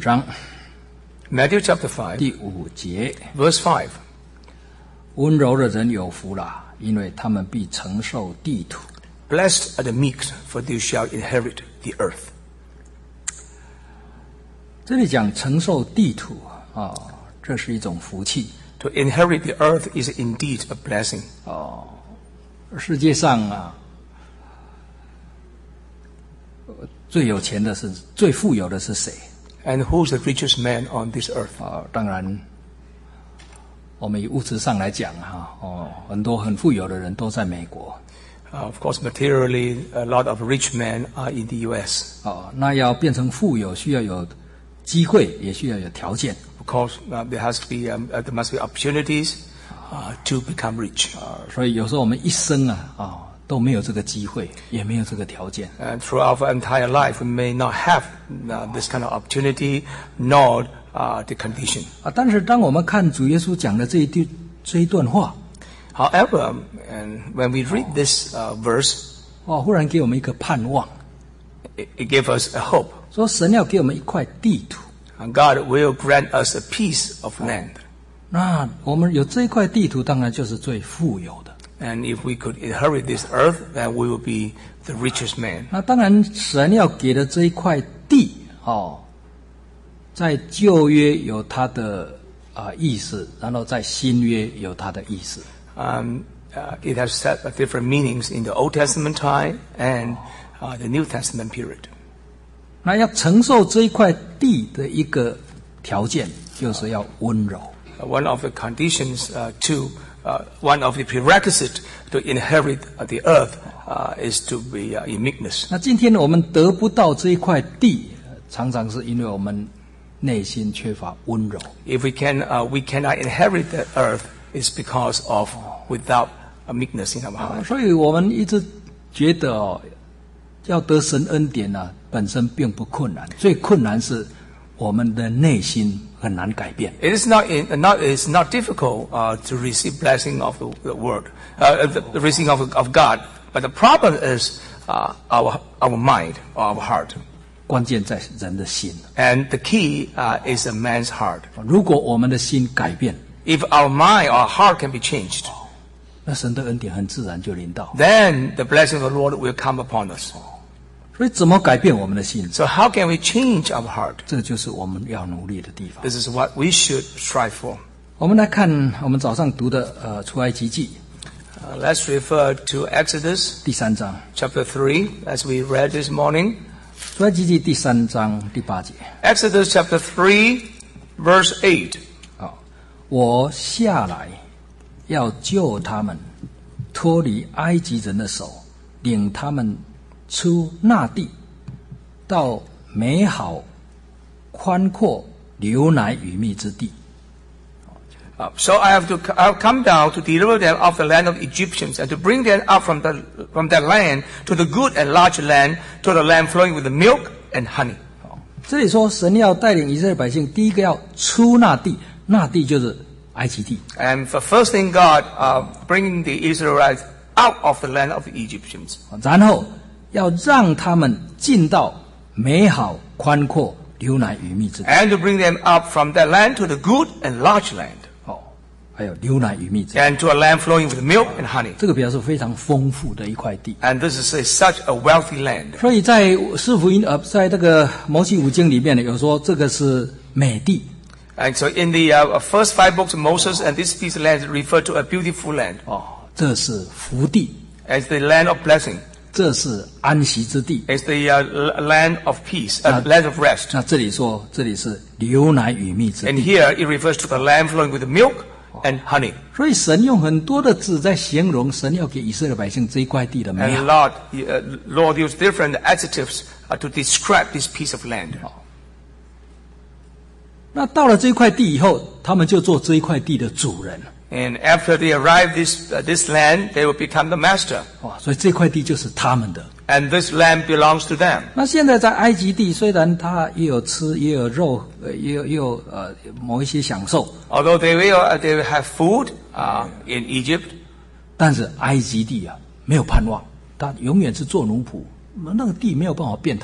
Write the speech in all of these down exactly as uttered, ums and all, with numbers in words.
章 Matthew chapter five, 第五节， verse five. 温柔的人有福啦，因为他们必承受地土。 Blessed are the meek, for they shall inherit the earth. 这里讲承受地土啊，这是一种福气。 To inherit the earth is indeed a blessing. 世界上啊，最有钱的是最富有的是谁？ And who's the richest man on this earth? 啊，当然，我们以物质上来讲哈，哦，很多很富有的人都在美国。 Uh, of course, materially, a lot of rich men are in the U S. 哦，那要变成富有，需要有机会，也需要有条件。 Of course, uh, there has to be, um, uh, there must be opportunities uh, to become rich. 啊，所以有时候我们一生啊，啊、都没有这个机会，也没有这个条件。 And throughout our entire life, we may not have uh, this kind of opportunity, nor uh, the condition. 啊，但是当我们看主耶稣讲的这一句这一段话， However, and when we read this uh, verse, 哦，忽然给我们一个盼望， it, it gave us a hope. 说神要给我们一块地土。 And God will grant us a piece of land. 那我们有这一块地图，当然就是最富有的。 And if we could inherit this earth, then we will be the richest man. 那当然，神要给的这一块地，哦，在旧约有它的啊、呃、意思，然后在新约有它的意思。 Um, uh, it has set uh, different meanings in the Old Testament time and uh, the New Testament period. 那要承受这一块地的一个条件，就是要温柔。 Uh, one of the conditions uh, to, uh, one of the prerequisites to inherit uh, the earth uh, is to be uh, in meekness. 那今天我们得不到这一块地，常常是因为我们内心缺乏温柔。 If we can, uh, we cannot inherit the earth, it's because of without a meekness in our heart. 所以我们一直觉得哦，要得神恩典呢、啊，本身并不困难，最困难是我们的内心很难改变。 It is not, in, not it's not difficult uh, to receive blessing of the, the word, uh, the, the receiving of, of God, but the problem is uh, our our mind or our heart, 关键在人的心。 and the key uh, is a man's heart. 如果我们的心改变， If our mind or heart can be changed, 那神的恩典很自然就临到。 then the blessing of the Lord will come upon us. 所以怎么改变我们的心？ So how can we change our heart? 这就是我们要努力的地方。 This is what we should strive for. 我们来看我们早上读的呃出埃及记 Uh, let's refer to Exodus 第三章， chapter three, as we read this morning. 出埃及记第三章第八节。 Exodus chapter three, verse eight. 好，我下来要救他们脱离埃及人的手，领他们出那地，到美好宽阔流奶与蜜之地。 Uh, so I have to I have come down to deliver them of the land of Egyptians and to bring them up from the from that land to the good and large land, to the land flowing with the milk and honey. 这里说神要带领以色列百姓，第一个要出那地，那地就是埃及地。 And the first thing God uh, bringing the Israelites out of the land of the Egyptians, 然后要让他们进到美好宽阔流奶与蜜之地。 and to bring them up from that land to the good and large land, 哦，还有流奶与蜜之地， and to a land flowing with milk and honey. 这个表示非常丰富的一块地。 And this is a, such a wealthy land. 所以在四福音呃，在这个摩西五经里面呢，有说这个是美地。 And so in the uh, first five books of Moses, and this piece of land is referred to a beautiful land, 哦，这是福地， as the land of blessing. 这是安息之地。 It's the uh, l- land of peace, uh, land of rest. 那这里说这里是流奶与蜜之 And 地。 here it refers to the land flowing with milk and honey. 所以神用很多的字在形容神要给以色列百姓这一块地的美 And 好。 Lord, uh, Lord used different adjectives uh, to describe this piece of land. 那到了这一块地以后，他们就做这一块地的主人。 And after they arrive this uh, this land, they will become the master. 哇，所以这块地就是他们的。 And this land belongs to them. 那现在在埃及地，虽然它也有吃，也有肉，呃，也有也有呃某一些享受， Although they will, uh, they will have food uh, in Egypt, 但是埃及地啊没有盼望，他永远是做奴仆，那个地没有办法变他的。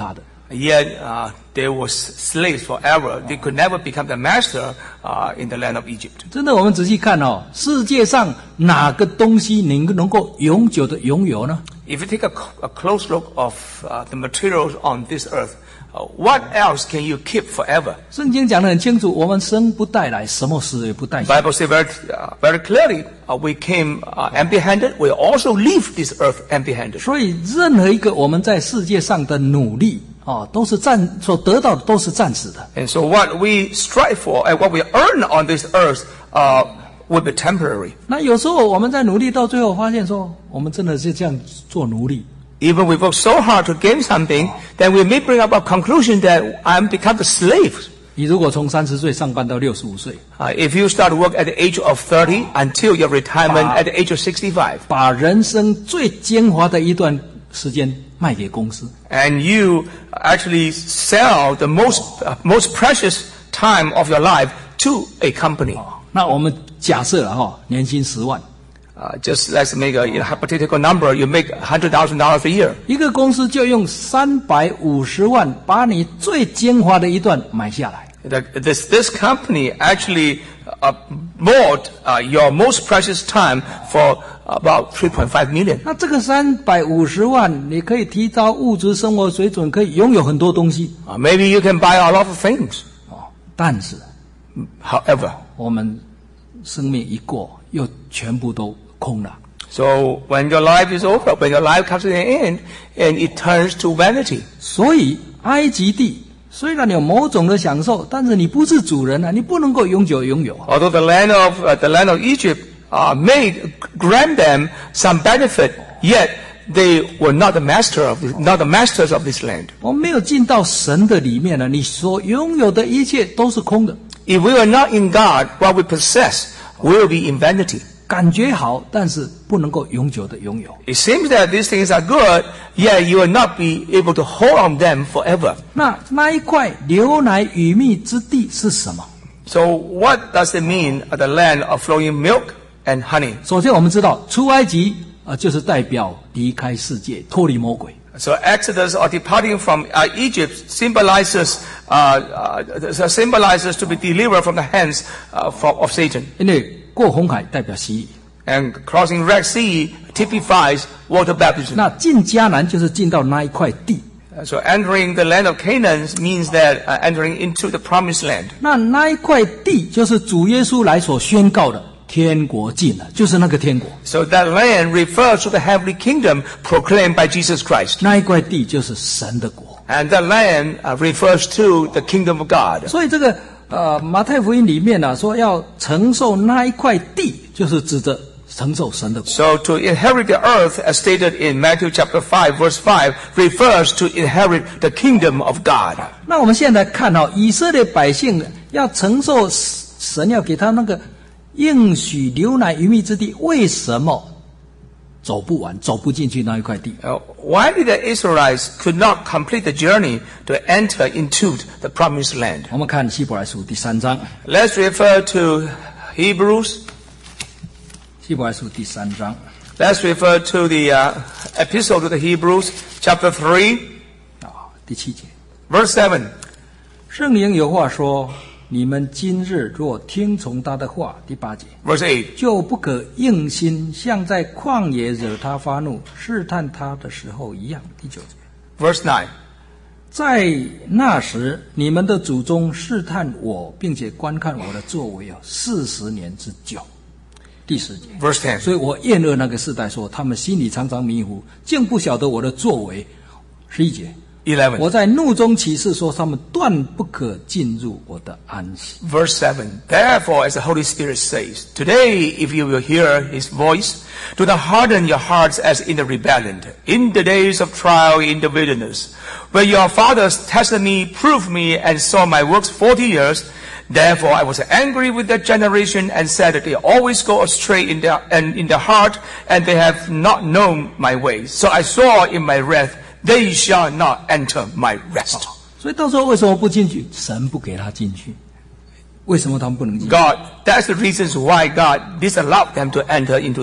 Yet uh, they were slaves forever. They could never become the master uh, in the land of Egypt. 真的，我们仔细看哦，世界上哪个东西能能够永久的拥有呢？ If you take a, a close look of uh, the materials on this earth, uh, what else can you keep forever? 圣经讲得很清楚，我们生不带来，什么死也不带 The 去。 Bible says very, uh, very clearly, uh, we came uh, empty-handed. We also leave this earth empty-handed. 所以，任何一个我们在世界上的努力哦，都是暂所得到的都是暂时的。 And so what we strive for and what we earn on this earth uh, will be temporary. 那有时候我们在努力到最后，发现说，我们真的是这样做奴隶。 Even we work so hard to gain something, then we may bring up a conclusion that I'm become the slave. 你如果从三十岁上班到六十五岁， Uh, if you start work at the age of thirty until your retirement at the age of sixty-five, 把人生最精华的一段时间卖给公司， and you actually sell the most uh, most precious time of your life to a company. 那我们假设了哈，年薪十万， Uh, just let's make a you know, hypothetical number. You make one hundred thousand dollars a year. 一个公司就用三百五十万把你最精华的一段买下来。 The, this this company actually uh, bought uh, your most precious time for about three point five million. 那这个三百五十万，你可以提高物质生活水准，可以拥有很多东西 Uh, maybe you can buy a lot of things. 哦。但是 However, 我们生命一过，又全部都空了。 so when your life is over, when your life comes to an end, and it turns to vanity. 所以埃及地虽然有某种的享受，但是你不是主人啊，你不能够永久拥有啊。 Although the land of uh, the land of Egypt uh, may grant them some benefit, yet they were not the master of this, not the masters of this land. 我们没有进到神的里面呢，你所拥有的一切都是空的。 If we are not in God, what we possess will be in vanity. 感觉好，但是不能够永久的拥有。 It seems that these things are good, yet you will not be able to hold on them forever. 那那一块流奶与蜜之地是什么？ So what does it mean, uh, the land of flowing milk and honey? 首先，我们知道出埃及啊、呃，就是代表离开世界，脱离魔鬼。 So Exodus or departing from uh, Egypt symbolizes uh, uh, symbolizes to be delivered from the hands uh, from, of Satan. 因为过红海代表洗礼， And crossing Red Sea typifies water baptism. 那进迦南就是进到那一块地。 Uh, So entering the land of Canaan means that uh, entering into the promised land. 那那一块地就是主耶稣来所宣告的天国近了，就是那个天国。 So that land refers to the heavenly kingdom proclaimed by Jesus Christ. 那一块地就是神的国。 And that land uh, refers to the kingdom of God. 所以这个呃马太福音里面呢、啊、说要承受那一块地，就是指着承受神的国。 So to inherit the earth, as stated in Matthew chapter five, verse five, refers to inherit the kingdom of God. 那我们现在看哦，以色列百姓要承受神要给他那个应许流奶与蜜之地，为什么走不完，走不进去那一块地？ Uh, why did the Israelites could not complete the journey to enter into the promised land? 我们看希伯来书第三章， Let's refer to Hebrews. 希伯来书第三章 Let's refer to the uh, epistle to the Hebrews, chapter three, 啊第七节， verse seven. 圣灵有话说：你们今日若听从他的话，第八节， Verse eight. 就不可硬心，像在旷野惹他发怒、试探他的时候一样。第九节， Verse nine. 在那时，你们的祖宗试探我，并且观看我的作为有四十年之久。第十节， Verse ten. 所以我厌恶那个世代说，他们心里常常迷糊，竟不晓得我的作为。十一节， eleven. 我在怒中起誓说，他们断不可进入我的安息。 Verse seven. Therefore, as the Holy Spirit says, today, if you will hear his voice, do not harden your hearts as in the rebellion, in the days of trial in the wilderness, where your fathers tested me, proved me, and saw my works forty years. Therefore, I was angry with that generation and said that they always go astray in their, and in their heart, and they have not known my ways. So I saw in my wrath, they shall not enter my rest. 所以到时候为什么不进去？神不给他进去。为什么他们不能进去？ God, that's the reasons why God disallowed them to enter into the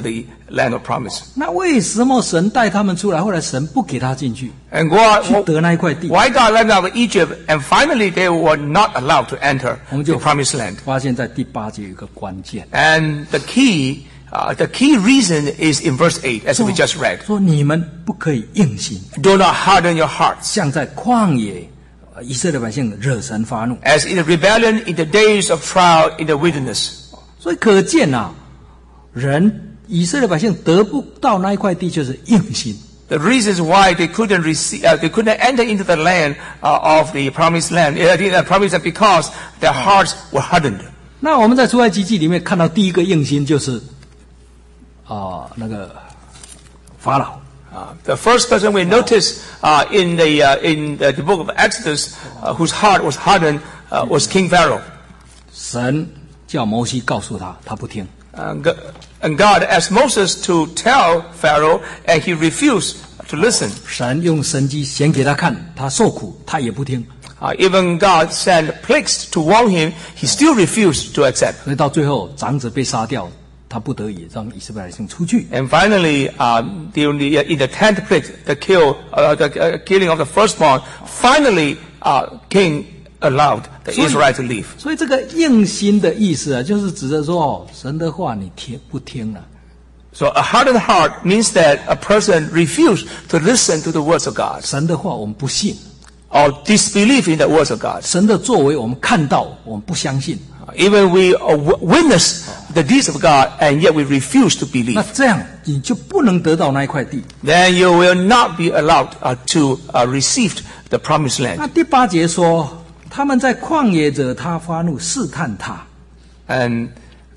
land of promise. 那为什么神带他们出来，后来神不给他进去， And God, 去得那一块地？ why God led them out of Egypt, and finally they were not allowed to enter 我们 the 就 promised land. 发现在第八节有一个关键， And the key, uh, the key reason is in verse eight, as we just read. 说你们不可以硬心， Do not harden your hearts, 像在旷野，呃以色列百姓惹神发怒。 as in the rebellion in the days of trial in the wilderness. 所以可见啊，人以色列百姓得不到那一块地，就是硬心。 The reasons why they couldn't receive, uh, they couldn't enter into the land uh, of the promised land, uh, the promised land because their hearts were hardened. 那我们在出埃及记里面看到第一个硬心就是啊、那个法老。 Uh, the first person we notice uh, in the uh, in the, the book of Exodus, uh, whose heart was hardened, uh, was King Pharaoh. 神叫摩西告诉他，他不听。 Uh, Go- and God asked Moses to tell Pharaoh, and he refused to listen. 神用神迹显给他看，他受苦，他也不听。 Uh, even God sent plagues to warn him, he still refused to accept. 所以到最后长子被杀掉，他不得已让以色列百姓出去。 And finally, um, the, the, in the tenth plague, the kill, uh, the uh, killing of the firstborn, finally, uh, King allowed the Israelites to leave. 所以这个硬心的意思啊，就是指着说哦，神的话你听不听了、 So a hardened heart means that a person refused to listen to the words of God, 神的话我们不信， or disbelief in the words of God. 神的作为我们看到，我们不相信。 Even we uh, w- witness the deeds of God, and yet we refuse to 那 believe. 这样你就不能得到那一块地。 Then you will not be allowed uh, to uh, receive the promised 那 land. 第八节说，他们在旷野惹他发怒，试探他。 And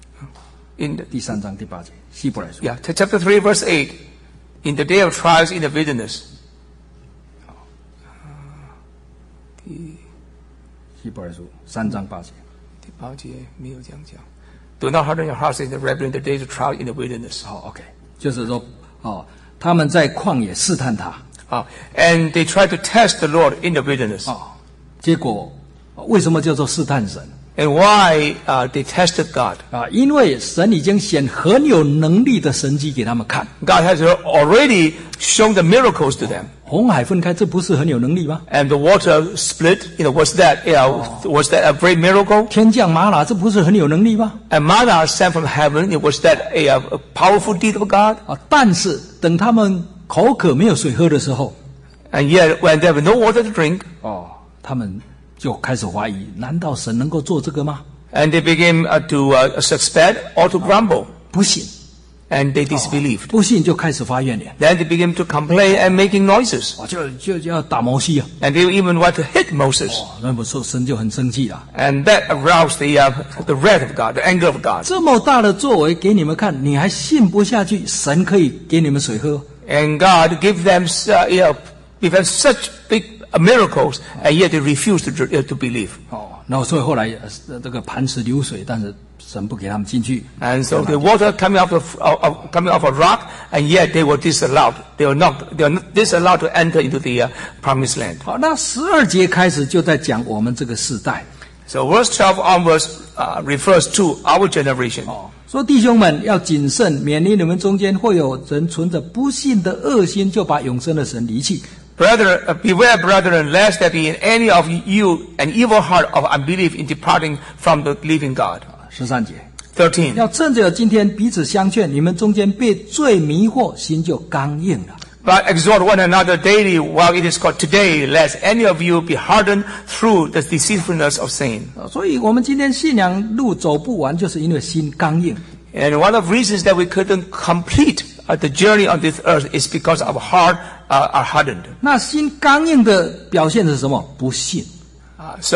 in the, 第三章第八节，希伯来书。 yeah, t- chapter three, verse eight, in the day of trials in the wilderness. 希伯来书三章八节。 Do not harden your hearts in the rebellion in the days of trial in the wilderness. 好 ，OK， 就是说，哦，他们在旷野试探他， Uh, and they tried to test the Lord in the wilderness. 哦，结果为什么叫做试探神 And why uh, they tested God? 啊？因为神已经显很有能力的神迹给他们看， God has already shown the miracles to them. 红海分开，这不是很有能力吗？ And the water split, you know, was that, you know, was that a great miracle? 天降玛瑙，这不是很有能力吗？ And manna sent from heaven, it was that a, a powerful deed of God? 啊，但是等他们口渴没有水喝的时候， And yet, when there was no water to drink, 哦，他们就开始怀疑，难道神能够做这个吗？ and they began uh, to uh, suspect or to grumble, 不信， and they disbelieved. 不信就开始发怨言， Then they began to complain and making noises. 哦，就就就要打摩西啊， And they even want to hit Moses. 哦，那么说神就很生气了。 And that aroused the, uh, the wrath of God, the anger of God. 这么大的作为给你们看，你还信不下去？神可以给你们水喝？ And God gave them, uh, you know, gave them such big uh, miracles, and yet they refused to, uh, to believe. 哦，那所以后来呃这个磐石流水，但是神不给他们进去。 And so the water coming off of, of, of coming off a rock, and yet they were disallowed. They were not, they were not disallowed to enter into the uh, promised land. 好，那十二节开始就在讲我们这个世代。 So verse twelve onwards uh, refers to our generation. 哦，说弟兄们要谨慎，免得你们中间会有人存着不信的恶心，就把永生的神离弃。 Brethren, uh, beware, brethren, lest there be in any of you an evil heart of unbelief in departing from the living God. 十三节， Thirteen. 要趁着今天彼此相劝，你们中间被罪迷惑，心就刚硬了。 But exhort one another daily while it is called today, lest any of you be hardened through the deceitfulness of sin. 所以我们今天信仰路走不完，就是因为心刚硬。 And one of the reasons that we couldn't complete uh, the journey on this earth is because our heart uh, are hardened. 那心刚硬的表现是什么？不信。 Uh, so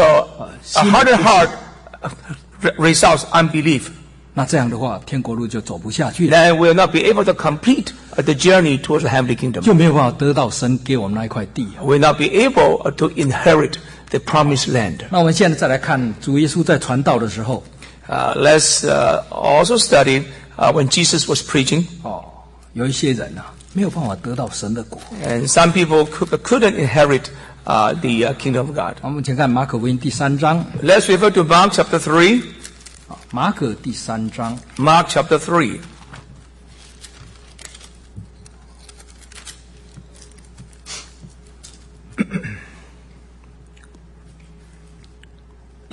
a hardened heart uh, results unbelief. 那这样的话，天国路就走不下去了， Then we will not be able to complete uh, the journey towards the heavenly kingdom. 就没有办法得到神给我们那一块地。 We will not be able uh, to inherit the promised land. 那我们现在再来看主耶稣在传道的时候， Uh, let's uh, also study uh, when Jesus was preaching, 哦，有一些人啊，没有办法得到神的国。 and some people could, couldn't inherit uh, the uh, kingdom of God. 我们请看马可福音第三章， Let's refer to Mark chapter three. 马可第三章 Mark chapter three.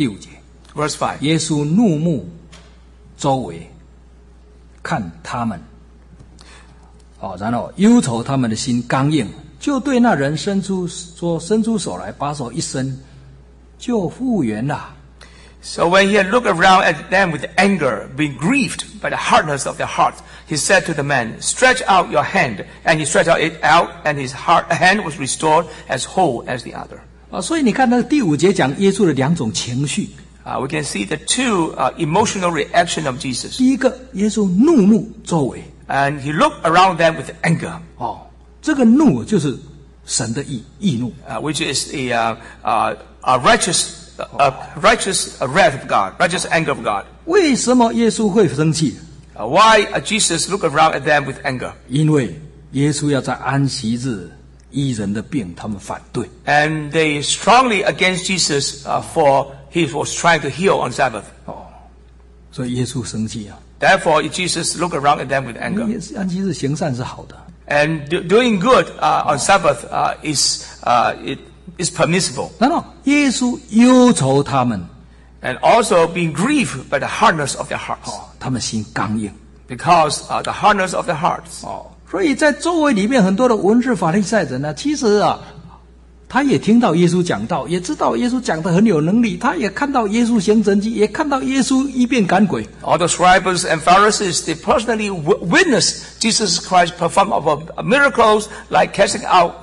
第五节， Verse five. 耶稣怒目周围，看他们，哦，然后忧愁他们的心刚硬，就对那人伸出说伸出手来，把手一伸，就复原了。 So when he had looked around at them with anger, being grieved by the hardness of their hearts, he said to the man, "Stretch out your hand." And he stretched out it out, and his heart, hand was restored as whole as the other. 啊，所以你看那个第五节讲耶稣的两种情绪， Uh, we can see the two uh, emotional reaction of Jesus. 第一个，耶稣怒目周围， And he looked around them with anger, 哦，这个怒就是神的义，义怒。 uh, which is a, uh, uh, a righteous, uh, righteous wrath of God, righteous anger of God. 为什么耶稣会生气？ Uh, why uh, Jesus looked around at them with anger? 因为耶稣要在安息日医人的病，他们反对。 And they strongly against Jesus uh, for he was trying to heal on Sabbath. 哦，所以耶稣生气啊。 Therefore, Jesus looked around at them with anger. 耶稣安息日行善是好的， And do, doing good uh, on Sabbath uh, is uh, it is permissible. 然后耶稣忧愁他们， And also being grieved by the hardness of their hearts. 哦，他们心刚硬。 Because uh, the hardness of their hearts. 哦，所以在周围里面很多的文士法利赛人呢，其实啊，他也听到耶稣讲道，也知道耶稣讲得很有能力，他也看到耶稣行神迹，也看到耶稣医病赶鬼。 All the scribes and Pharisees, they personally w- witnessed Jesus Christ perform of, uh, miracles like casting out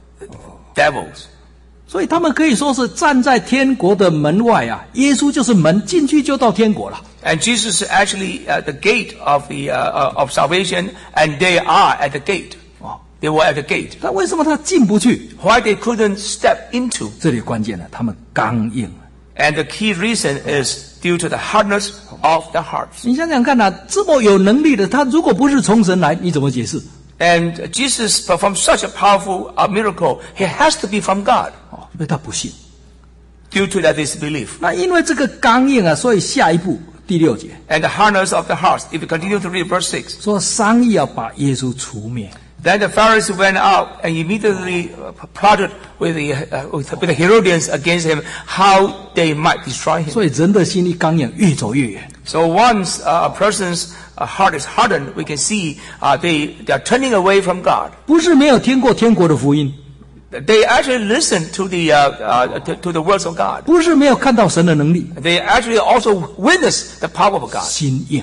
devils. 所以他们可以说是站在天国的门外啊，耶稣就是门，进去就到天国了。 And Jesus is actually at the gate of the uh, uh, of salvation, and they are at the gate. 哦， They were at the gate. 但为什么他进不去？ Why they couldn't step into? 这里关键了，他们刚硬。 And the key reason is due to the hardness of their hearts. 你想想看呐、啊，这么有能力的他，如果不是从神来，你怎么解释？ And Jesus performed such a powerful uh, miracle. He has to be from God 哦，因为他不信。 due to that disbelief. 那因为这个刚硬啊，所以下一步第六节 And the hardness of the hearts. If you continue to read verse six. 说商议要把耶稣除灭。 Then the Pharisees went out and immediately uh, plotted with the, uh, with, with the Herodians against him how they might destroy him. 所以人的心一刚硬，越走越远。 So once uh, a person's uh, heart is hardened, we can see uh, they, they are turning away from God. 不是没有听过天国的福音， They actually listen to the, uh, uh, to, to the words of God. 不是没有看到神的能力， They actually also witness the power of God 心硬，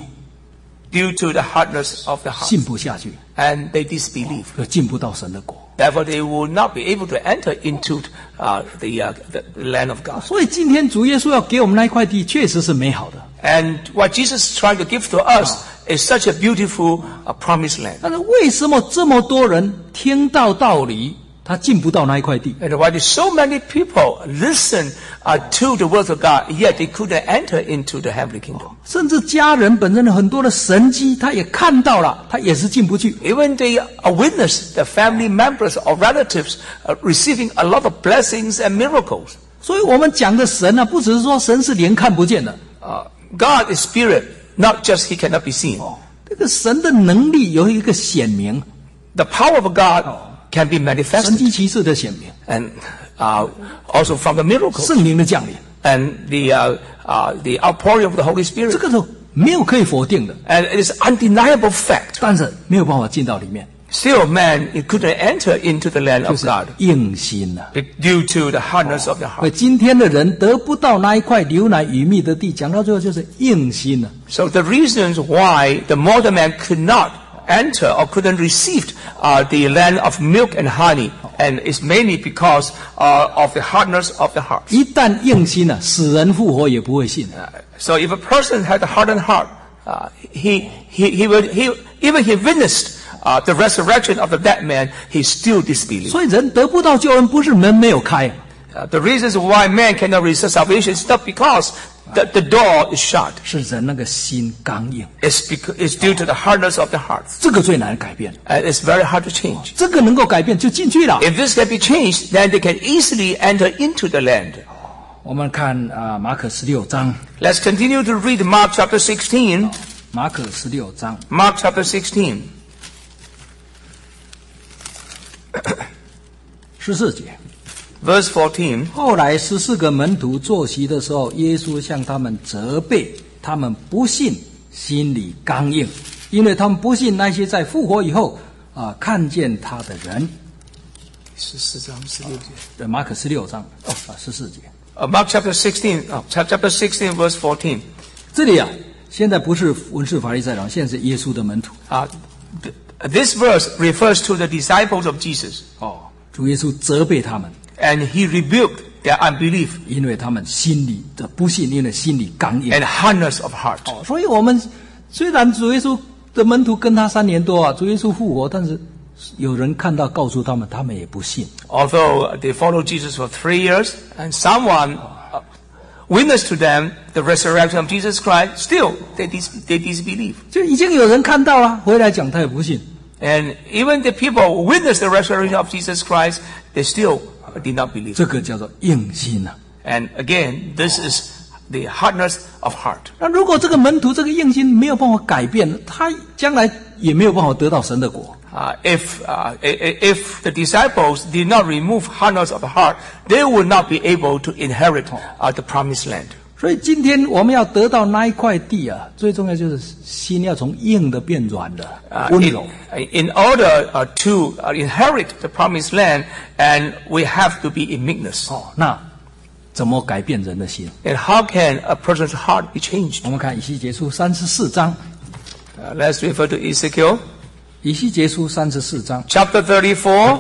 due to the hardness of the heart. 信不下去， And they disbelieve. 就进不到神的国。 Therefore, they will not be able to enter into uh, the, uh, the land of God. 所以今天主耶稣要给我们那一块地，确实是美好的。 And what Jesus is trying to give to us is such a beautiful uh, promised land. 但是为什么这么多人听到道理，他进不到那一块地？ And why did so many people listen uh, to the words of God, yet they couldn't enter into the heavenly kingdom? 甚至家人本身的很多的神迹，他也看到了，他也是进不去。 Even they uh, witnessed the family members or relatives uh, receiving a lot of blessings and miracles. 所以我们讲的神呢、啊，不只是说神是灵看不见的， Uh, God is spirit, not just he cannot be seen. 这个神的能力有一个显明， The power of God can be 神 manifested, 迹奇事的显明， and uh, also from the miracles 圣灵的降临， and the uh, uh, the outpouring of the Holy 这 Spirit. 个是没有可以否定的， And it is undeniable fact. 但是没有办法进到里面， Still, man, it couldn't enter into the land 就 of 是 God 硬心呐、啊。 due to the hardness of the 所以 heart. 今天的人得不到那一块流奶与蜜的地，讲到最后就是硬心呐、啊。 So the reasons why the modern man could not enter or couldn't receive uh, the land of milk and honey, and it's mainly because uh, of the hardness of the heart. 一旦硬心了、啊，死人复活也不会信。 So if a person had a hardened heart, uh, he, he, he would, he, even he witnessed uh, the resurrection of the dead man, he still disbelieved. 所以人得不到救恩，不是门没有开， Uh, the reasons why man cannot receive salvation is not because the, the door is shut. 是人那个心刚硬， It's, because, it's due to the hardness of the heart. 这个最难改变。 And it's very hard to change. 这个能够改变就进去了。 If this can be changed, then they can easily enter into the land. 我们看啊、呃马可十六章， Let's continue to read Mark chapter sixteen. 马可十六章 Mark chapter sixteen. 十四节， Verse fourteen. 后来十四个门徒坐席的时候，耶稣向他们责备他们不信，心里刚硬，因为他们不信那些在复活以后啊看见他的人。 十四章十六节。 对，马可十六章啊十四节。 Uh, Mark chapter sixteen, uh, chapter sixteen, verse fourteen. 这里啊，现在不是文士法利赛人，现在是耶稣的门徒。 Uh, th- this verse refers to the disciples of Jesus, 哦，主耶稣责备他们， and he rebuked their unbelief 因为他们心里的不信，因为心里刚硬。 and hardness of heart. 哦，所以我们虽然主耶稣的门徒跟他三年多啊，主耶稣复活，但是有人看到告诉他们，他们也不信。 Although they followed Jesus for three years, and someone uh, witnessed to them the resurrection of Jesus Christ, still they, dis- they disbelieve. 就已经有人看到了，回来讲他也不信。 And even the people who witnessed the resurrection of Jesus Christ, they still did not believe. 这个叫做硬心啊。 And again, this is the hardness of heart. 那如果这个门徒这个硬心没有办法改变，他将来也没有办法得到神的国。 Uh, if uh, i- i- if the disciples did not remove hardness of the heart, they would not be able to inherit uh, the promised land. 所以今天我们要得到那一块地啊，最重要就是心要从硬的变软的， Uh, 温 in, 柔。 in order uh, to uh, inherit the promised land, and we have to be in meekness. 哦，那怎么改变人的心？ And how can a person's heart be changed? 我们看以西结书三十四章， Uh, let's refer to Ezekiel 以西结书三十四章 chapter thirty-four.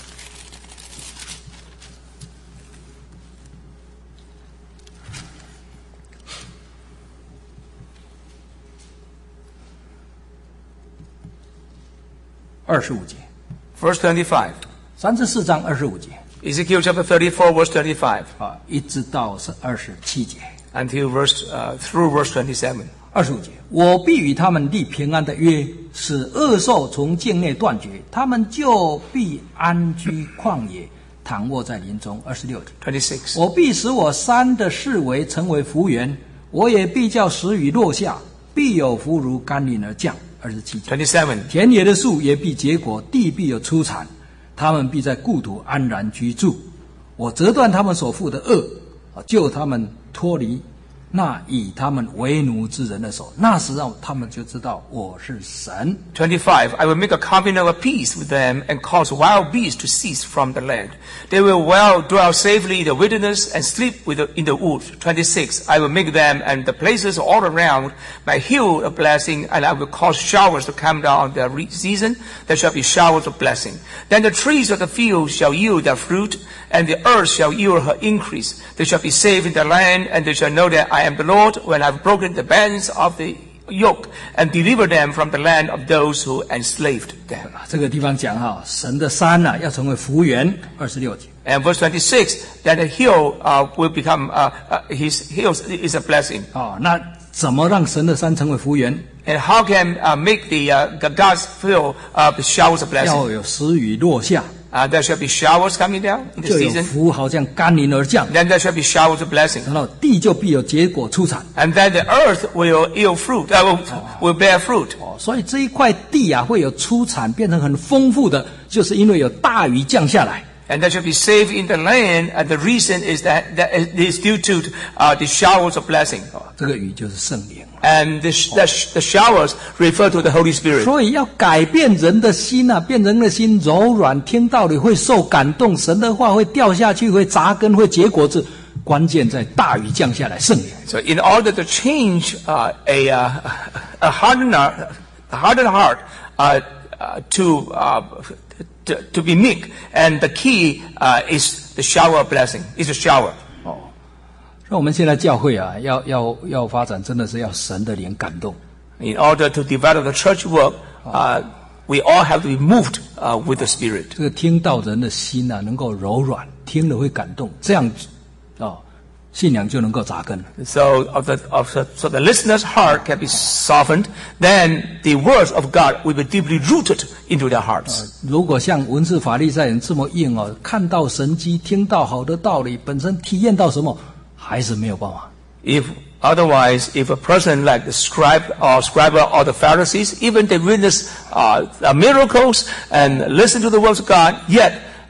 二十五节， Verse twenty-five. 三十四章二十五节 Ezekiel chapter thirty-four, verse twenty-five, 啊，一直到是二十七节。 until verse uh, through verse twenty-seven. 二十五节，我必与他们立平安的约，使恶兽从境内断绝，他们就必安居旷野，躺卧在林中。二十六节， twenty-six. 我必使我山的四围成为福源，我也必叫时雨落下，必有福如甘霖而降。二十七节， twenty-seven. 田野的树也必结果，地必有出产，他们必在故土安然居住。我折断他们所负的恶，救他们脱离那以他们为奴之人的手。那时让他们就知道我是神。 twenty-five. I will make a covenant of peace with them and cause wild beasts to cease from the land. They will well dwell safely in the wilderness and sleep with the, in the woods. twenty-six. I will make them and the places all around my hill a blessing, and I will cause showers to come down on their re- season. There shall be showers of blessing. Then the trees of the field shall yield their fruit, and the earth shall yield her increase. They shall be safe in their land, and they shall know that I am the Lord when I have broken the bands of the yoke and delivered them from the land of those who enslaved them. 这个地方讲哈，神的山啊要成为福源。二十六节， And verse twenty-six, that the hill uh, will become, uh, uh, his hills is a blessing. 哦，那怎么让神的山成为福源？ And how can uh, make the, uh, the God's fill uh, the showers of blessing? 要有时雨落下， Uh, there shall be showers coming down in the 就有 season. 福好像甘霖而降， Then there shall be showers of blessing. 然后地就必有结果出产。 And then the earth will yield fruit, uh, will, will bear fruit. 哦，所以这一块地啊会有出产，变成很丰富的，就是因为有大雨降下来。 And there shall be safe in the land, and the reason is that, that it is due to uh, the showers of blessing. 哦，这个雨就是圣灵。 And the, sh- the, sh- the showers refer to the Holy Spirit. 所以要改变人的心啊，变人的心柔软，听道理会受感动，神的话会掉下去，会扎根，会结果子。关键在大雨降下来，圣灵。 So in order to change uh, a, uh, a hardened, a hardened heart uh, uh, to, uh, to to be meek, and the key uh, is the shower of blessing. Is a shower. 哦，所以我们现在教会啊，要要要发展，真的是要神的灵感动。 In order to develop the church work, uh, we all have to be moved uh, with the Spirit. 这个听到人的心啊，能够柔软，听了会感动，这样子，哦，信仰就能够扎根。 So, of the, of the, so the listener's heart can be softened. Then the words of God will be deeply rooted into their hearts. 如果像文士法利赛人这么硬哦，看到神迹，听到好的道理，本身体验到什么，还是没有办法。 If otherwise, if a person like the scribe or scribe or the Pharisees, even they witness uh, miracles and listen to the words of God, yet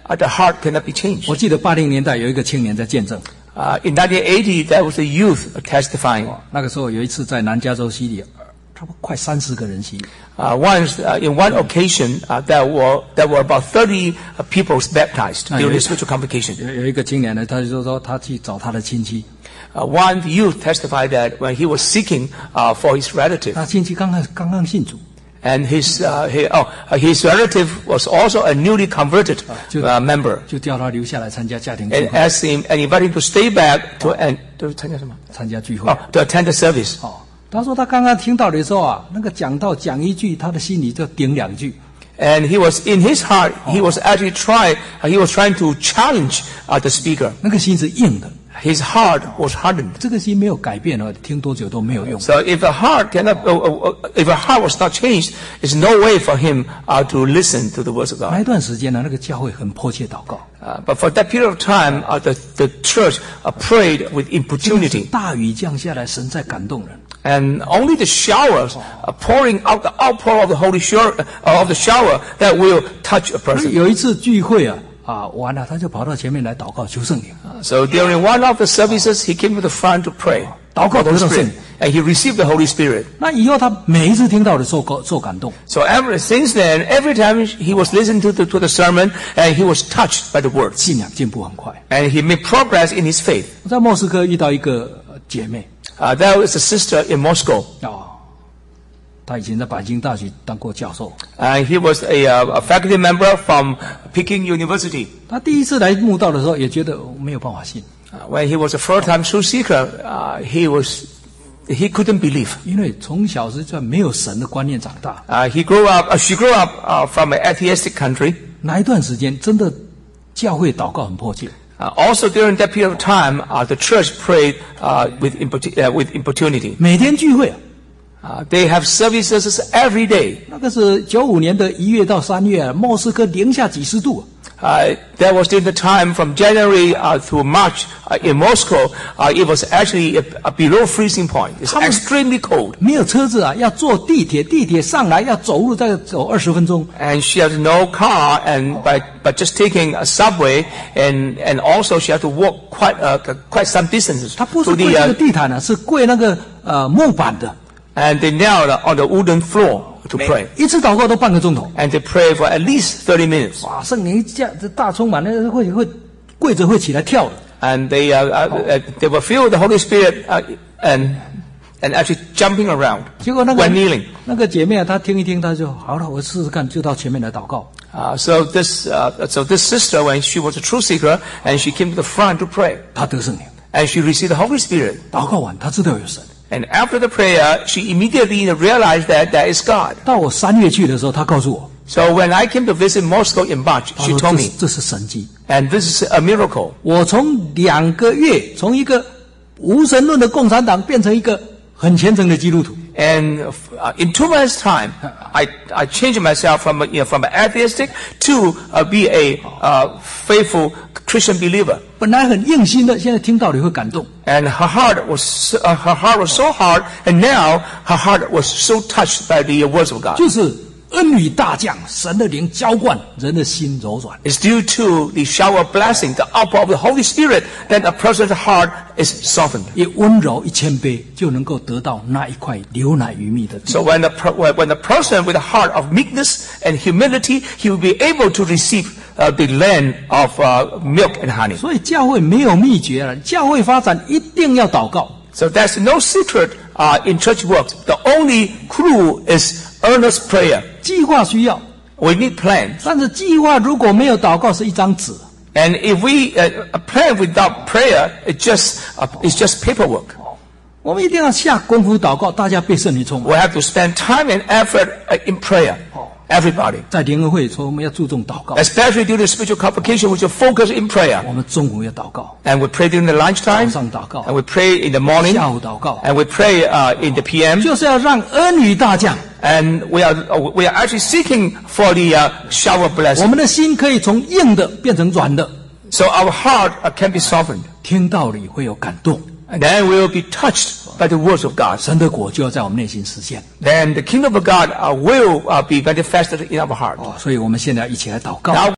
uh, the heart cannot be changed. 我记得八零年代有一个青年在见证， Uh, in nineteen eighty, there was a youth testifying. 那个时候有一次在南加州洗礼，差不多快三十个人洗礼。 Uh, once, uh, in one occasion, uh, there were there were about thirty uh, people baptized during the spiritual convocation. 有有一个青年呢，他就说他去找他的亲戚， Uh, one youth testified that when he was seeking uh, for his relative, 他亲戚刚刚刚刚信主， and his uh, he, oh, uh, his relative was also a newly converted uh, member, 就叫他留下来参加家庭聚 and 会， asked him and invited him to stay back to and to 参加什么？ 参加聚会。 Oh, to attend the service. 哦，他说他刚刚听到的时候啊，那个讲道讲一句，他的心里就顶两句。 And he was in his heart. He was actually trying. Uh, he was trying to challenge uh, the speaker. 那个心是硬的， His heart was hardened. 这个心没有改变了，听多久都没有用。 So if a heart cannot, uh, uh, if a heart was not changed, there's no way for him uh, to listen to the words of 那 God. 一段时间呢，那个教会很迫切祷告， Uh, but for that period of time, uh, the the church uh, prayed with 是 importunity, 大雨降下来，神在感动人。 and only the showers uh, pouring out the outpour of the holy shower uh, of the shower that will touch a 所以 person. 有一次聚会啊，啊完了，他就跑到前面来祷告求圣灵。 So during one of the services, he came to the front to pray. 祷告得到圣灵。 And he received the Holy Spirit. 那以后他每一次听到的受受受感动， So ever since then, every time he was listening to the, to the sermon, and he was touched by the words, 信仰进步很快。 and he made progress in his faith. 我在莫斯科遇到一个呃姐妹 Uh, there was a sister in Moscow, 啊，她以前在北京大学当过教授。 and he was a, uh, a faculty member from Peking University. 她第一次来慕道的时候，也觉得没有办法信， Uh, when he was a first-time truth seeker, uh, he was he couldn't believe. 因为从小是在没有神的观念长大。 Uh, he grew up. Uh, she grew up uh, from an atheistic country. 那一段时间，真的教会祷告很迫切。 Uh, also during that period of time, uh, the church prayed uh, with, importu- uh, with importunity. 每天聚会啊， Uh, they have services every day. 那个是九五年的一月到三月啊，莫斯科零下几十度啊。 Uh, that was during the time from January uh, through March uh, in Moscow. Uh, it was actually a, a below freezing point. It's How- extremely cold. 没有车子啊，要坐地铁，地铁上来要走路，再走二十分钟。 And she has no car, and by, by just taking a subway, and, and also she had to walk quite, uh, quite some distances 他不是 to 跪 the, 那个 uh, 地毯啊，是跪那个呃木板的。 and they knelt on the wooden floor to pray. 一次祷告都半个钟头。 And they pray for at least thirty minutes. 哇，圣灵这样子大充满，那会会跪着会起来跳的。 And they, uh, uh, uh, they were filled with the Holy Spirit, uh, and, and actually jumping around 结果那个 when kneeling. 那个姐妹啊，她听一听，她就好了，我试试看，就到前面来祷告。 Uh, so this, uh, so this sister, when she was a truth seeker, and she came to the front to pray, 她得圣灵， and she received the Holy Spirit. 祷告完，她知道有神。 And after the prayer, she immediately realized that that is God. 到我三月去的时候，她告诉我， So when I came to visit Moscow in March, 她 she 说 told 这是 me, 这是神迹。 and this is a miracle. 我从两个月从一个无神论的共产党变成一个很虔诚的基督徒。 And uh, in two months' time, I, I changed myself from a, you know, from an atheistic to uh, be a uh, faithful Christian believer. 本来很硬心的，现在听道理会感动。 And her heart was so, uh, her heart was so hard, and now her heart was so touched by the words of God. 就是恩雨大降，神的灵浇灌，人的心柔软。 It's due to the shower of blessing, the outpour of the Holy Spirit, that a person's heart is softened. 一温柔一谦卑，就能够得到那一块流奶与蜜的地。 So when the per- when the person with a heart of meekness and humility, he will be able to receive uh, the land of uh, milk and honey. 所以教会没有秘诀了，教会发展一定要祷告。 So there's no secret uh, in church work. The only clue is earnest prayer. 计划需要， We need plans. 但是计划如果没有祷告，是一张纸。 And if we uh, a plan without prayer, it just uh, it's just paperwork. 我们一定要下功夫祷告，大家被圣灵充满。 We have to spend time and effort uh, in prayer. Everybody. 在联合会说，我们要注重祷告， Especially during the spiritual convocation, we should focus in prayer. 我们中午要祷告， And we pray during the 早 lunchtime, 上祷告 and，we pray in the morning, 下午祷告， and we pray uh, in the P M. 就是要让恩雨大降， And we are uh, we are actually seeking for the uh, shower of 我 blessing. 们的心可以从硬的变成软的， So our heart uh, can be softened. 听道理会有感动， And then we will be touched by the words of God. 神的果就要在我们内心实现。 Then the kingdom of God uh, will uh, be manifested in our heart. 哦，所以我们现在一起来祷告。 Now